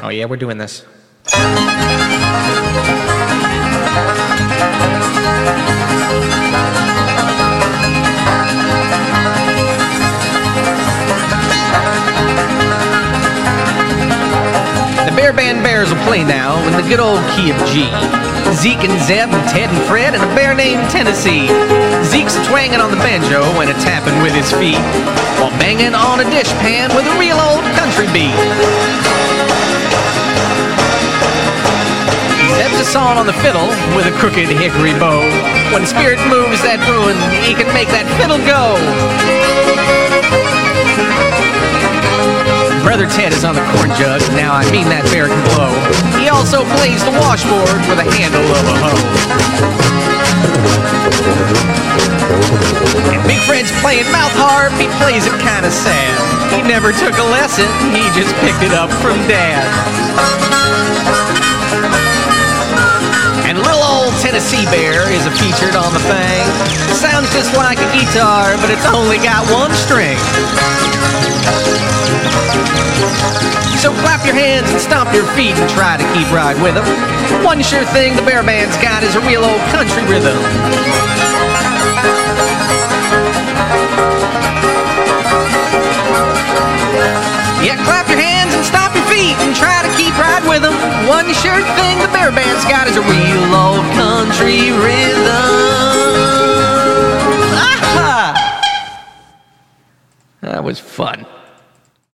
Oh yeah, we're doing this. The Bear Band Bears will play now in the good old key of G. Zeke and Zeb and Ted and Fred and a bear named Tennessee. Zeke's twanging on the banjo and a tapping with his feet, while banging on a dishpan with a real old country beat. Zeb's a sawing on the fiddle with a crooked hickory bow. When spirit moves that ruin, he can make that fiddle go. Brother Ted is on the corn jug, now I mean that bear can blow. He also plays the washboard with a handle of a hoe. And Big Fred's playing mouth harp, he plays it kinda sad. He never took a lesson, he just picked it up from Dad. And little old Tennessee Bear is a featured on the thing. Sounds just like a guitar, but it's only got one string. So clap your hands and stomp your feet and try to keep right with them. One sure thing the Bear Band's got is a real old country rhythm. Yeah, clap your hands and stomp your feet and try to keep right with them. One sure thing the Bear Band's got is a real old country rhythm. Aha! That was fun.